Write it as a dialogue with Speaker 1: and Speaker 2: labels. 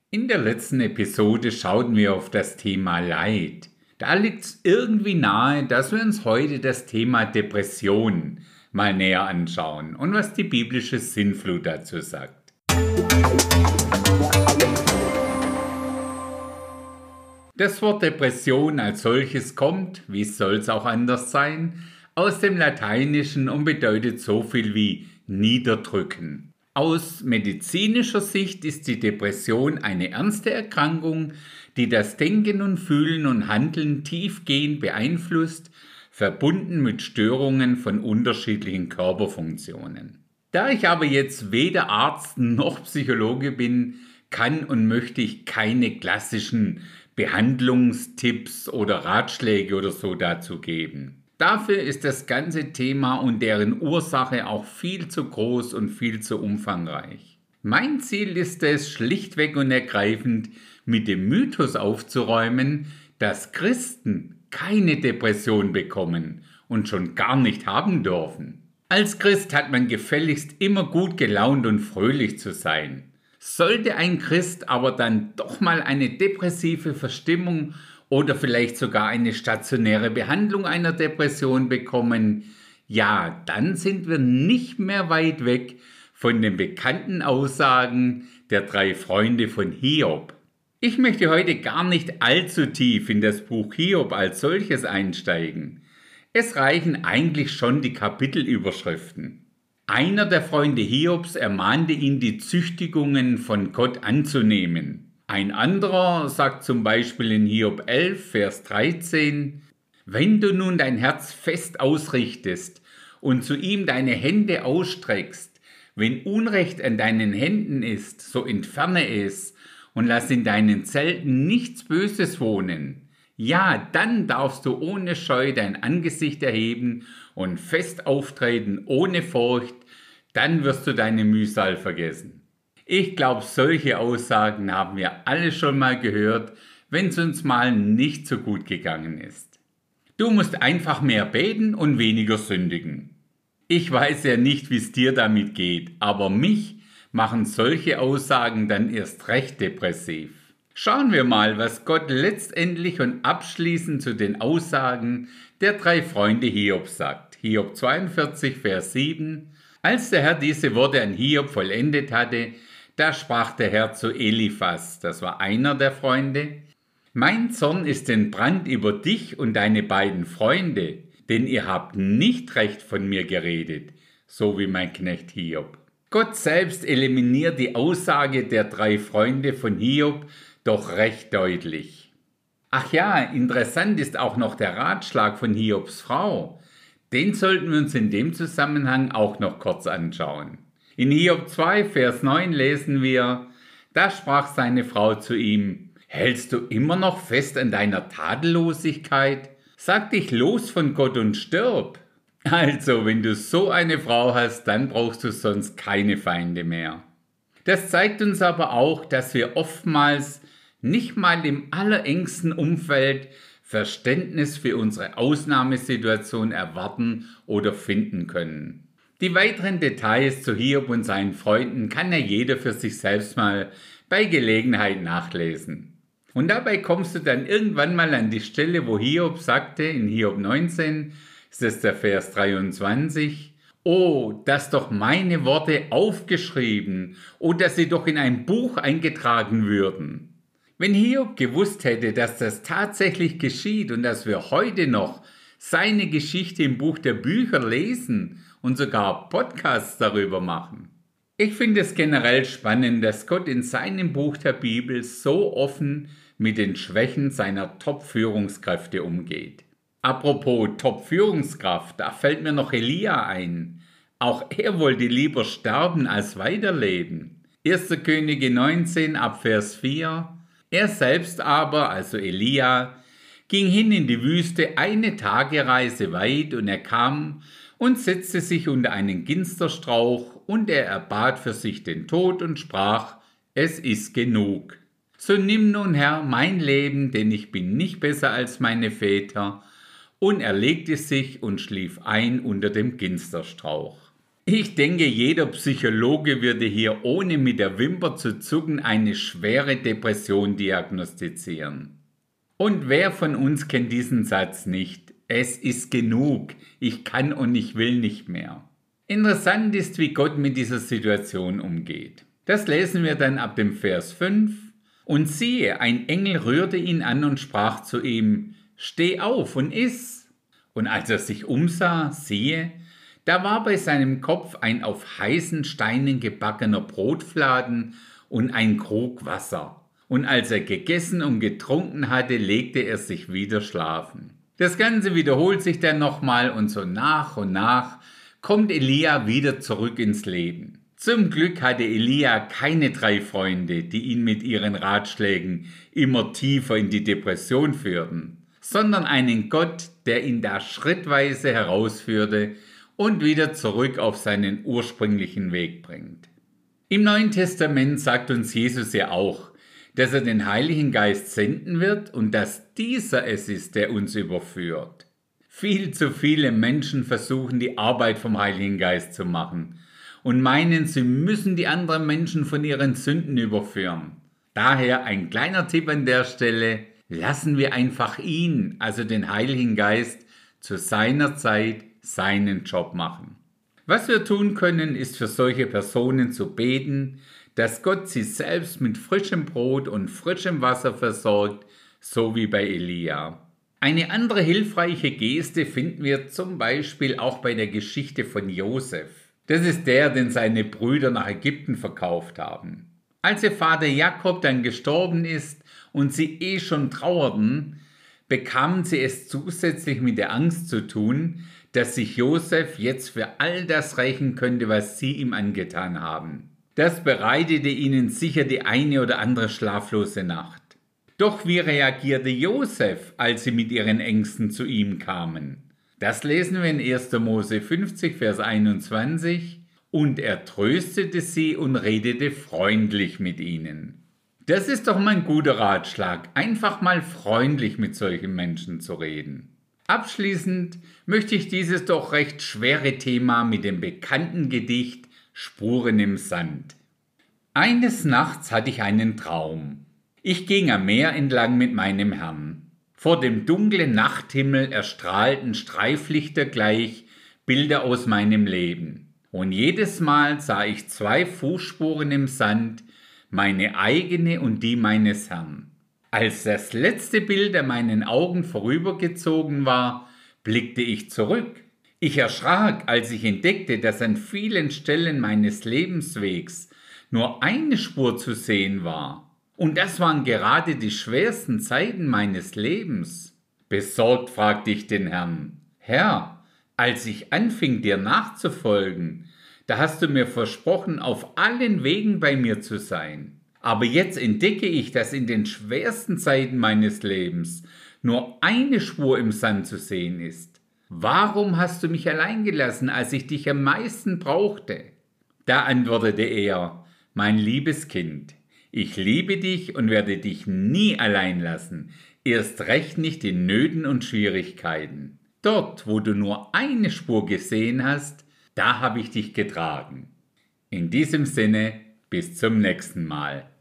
Speaker 1: In der letzten Episode schauten wir auf das Thema Leid. Da liegt es irgendwie nahe, dass wir uns heute das Thema Depression mal näher anschauen und was die biblische Sinnflut dazu sagt. Das Wort Depression als solches kommt, wie soll es auch anders sein, aus dem Lateinischen und bedeutet so viel wie niederdrücken. Aus medizinischer Sicht ist die Depression eine ernste Erkrankung, die das Denken und Fühlen und Handeln tiefgehend beeinflusst, verbunden mit Störungen von unterschiedlichen Körperfunktionen. Da ich aber jetzt weder Arzt noch Psychologe bin, kann und möchte ich keine klassischen Behandlungstipps oder Ratschläge oder so dazu geben. Dafür ist das ganze Thema und deren Ursache auch viel zu groß und viel zu umfangreich. Mein Ziel ist es, schlichtweg und ergreifend mit dem Mythos aufzuräumen, dass Christen keine Depression bekommen und schon gar nicht haben dürfen. Als Christ hat man gefälligst immer gut gelaunt und fröhlich zu sein. Sollte ein Christ aber dann doch mal eine depressive Verstimmung oder vielleicht sogar eine stationäre Behandlung einer Depression bekommen, ja, dann sind wir nicht mehr weit weg von den bekannten Aussagen der 3 Freunde von Hiob. Ich möchte heute gar nicht allzu tief in das Buch Hiob als solches einsteigen. Es reichen eigentlich schon die Kapitelüberschriften. Einer der Freunde Hiobs ermahnte ihn, die Züchtigungen von Gott anzunehmen. Ein anderer sagt zum Beispiel in Hiob 11, Vers 13, wenn du nun dein Herz fest ausrichtest und zu ihm deine Hände ausstreckst, wenn Unrecht an deinen Händen ist, so entferne es und lass in deinen Zelten nichts Böses wohnen. Ja, dann darfst du ohne Scheu dein Angesicht erheben und fest auftreten ohne Furcht, dann wirst du deine Mühsal vergessen. Ich glaube, solche Aussagen haben wir alle schon mal gehört, wenn es uns mal nicht so gut gegangen ist. Du musst einfach mehr beten und weniger sündigen. Ich weiß ja nicht, wie es dir damit geht, aber mich machen solche Aussagen dann erst recht depressiv. Schauen wir mal, was Gott letztendlich und abschließend zu den Aussagen der 3 Freunde Hiob sagt. Hiob 42, Vers 7. Als der Herr diese Worte an Hiob vollendet hatte, da sprach der Herr zu Eliphas, das war einer der Freunde, mein Zorn ist entbrannt über dich und deine beiden Freunde, denn ihr habt nicht recht von mir geredet, so wie mein Knecht Hiob. Gott selbst eliminiert die Aussage der 3 Freunde von Hiob doch recht deutlich. Ach ja, interessant ist auch noch der Ratschlag von Hiobs Frau. Den sollten wir uns in dem Zusammenhang auch noch kurz anschauen. In Hiob 2, Vers 9 lesen wir, da sprach seine Frau zu ihm, hältst du immer noch fest an deiner Tadellosigkeit? Sag dich los von Gott und stirb. Also, wenn du so eine Frau hast, dann brauchst du sonst keine Feinde mehr. Das zeigt uns aber auch, dass wir oftmals nicht mal im allerengsten Umfeld Verständnis für unsere Ausnahmesituation erwarten oder finden können. Die weiteren Details zu Hiob und seinen Freunden kann ja jeder für sich selbst mal bei Gelegenheit nachlesen. Und dabei kommst du dann irgendwann mal an die Stelle, wo Hiob sagte, in Hiob 19, ist das der Vers 23, oh, dass doch meine Worte aufgeschrieben und dass sie doch in ein Buch eingetragen würden. Wenn Hiob gewusst hätte, dass das tatsächlich geschieht und dass wir heute noch seine Geschichte im Buch der Bücher lesen und sogar Podcasts darüber machen. Ich finde es generell spannend, dass Gott in seinem Buch der Bibel so offen mit den Schwächen seiner Top-Führungskräfte umgeht. Apropos Top-Führungskraft, da fällt mir noch Elia ein. Auch er wollte lieber sterben als weiterleben. 1. Könige 19 ab Vers 4. Er selbst aber, also Elia, ging hin in die Wüste 1 Tagereise weit und er kam und setzte sich unter einen Ginsterstrauch und er erbat für sich den Tod und sprach, es ist genug. So nimm nun, Herr, mein Leben, denn ich bin nicht besser als meine Väter. Und er legte sich und schlief ein unter dem Ginsterstrauch. Ich denke, jeder Psychologe würde hier ohne mit der Wimper zu zucken eine schwere Depression diagnostizieren. Und wer von uns kennt diesen Satz nicht? Es ist genug, ich kann und ich will nicht mehr. Interessant ist, wie Gott mit dieser Situation umgeht. Das lesen wir dann ab dem Vers 5. Und siehe, ein Engel rührte ihn an und sprach zu ihm, steh auf und iss. Und als er sich umsah, siehe, da war bei seinem Kopf ein auf heißen Steinen gebackener Brotfladen und ein Krug Wasser. Und als er gegessen und getrunken hatte, legte er sich wieder schlafen. Das Ganze wiederholt sich dann nochmal und so nach und nach kommt Elia wieder zurück ins Leben. Zum Glück hatte Elia keine 3 Freunde, die ihn mit ihren Ratschlägen immer tiefer in die Depression führten, sondern einen Gott, der ihn da schrittweise herausführte und wieder zurück auf seinen ursprünglichen Weg bringt. Im Neuen Testament sagt uns Jesus ja auch, dass er den Heiligen Geist senden wird und dass dieser es ist, der uns überführt. Viel zu viele Menschen versuchen, die Arbeit vom Heiligen Geist zu machen und meinen, sie müssen die anderen Menschen von ihren Sünden überführen. Daher ein kleiner Tipp an der Stelle, lassen wir einfach ihn, also den Heiligen Geist, zu seiner Zeit seinen Job machen. Was wir tun können, ist für solche Personen zu beten, dass Gott sie selbst mit frischem Brot und frischem Wasser versorgt, so wie bei Elia. Eine andere hilfreiche Geste finden wir zum Beispiel auch bei der Geschichte von Josef. Das ist der, den seine Brüder nach Ägypten verkauft haben. Als ihr Vater Jakob dann gestorben ist und sie schon trauerten, bekamen sie es zusätzlich mit der Angst zu tun, dass sich Josef jetzt für all das rächen könnte, was sie ihm angetan haben. Das bereitete ihnen sicher die eine oder andere schlaflose Nacht. Doch wie reagierte Josef, als sie mit ihren Ängsten zu ihm kamen? Das lesen wir in 1. Mose 50, Vers 21. Und er tröstete sie und redete freundlich mit ihnen. Das ist doch mal ein guter Ratschlag, einfach mal freundlich mit solchen Menschen zu reden. Abschließend möchte ich dieses doch recht schwere Thema mit dem bekannten Gedicht Spuren im Sand. Eines Nachts hatte ich einen Traum. Ich ging am Meer entlang mit meinem Herrn. Vor dem dunklen Nachthimmel erstrahlten Streiflichter gleich Bilder aus meinem Leben. Und jedes Mal sah ich 2 Fußspuren im Sand, meine eigene und die meines Herrn. Als das letzte Bild an meinen Augen vorübergezogen war, blickte ich zurück. Ich erschrak, als ich entdeckte, dass an vielen Stellen meines Lebenswegs nur eine Spur zu sehen war. Und das waren gerade die schwersten Zeiten meines Lebens. Besorgt fragte ich den Herrn: Herr, als ich anfing, dir nachzufolgen, da hast du mir versprochen, auf allen Wegen bei mir zu sein. Aber jetzt entdecke ich, dass in den schwersten Zeiten meines Lebens nur eine Spur im Sand zu sehen ist. Warum hast du mich allein gelassen, als ich dich am meisten brauchte? Da antwortete er: Mein liebes Kind, ich liebe dich und werde dich nie allein lassen, erst recht nicht in Nöten und Schwierigkeiten. Dort, wo du nur eine Spur gesehen hast, da habe ich dich getragen. In diesem Sinne, bis zum nächsten Mal.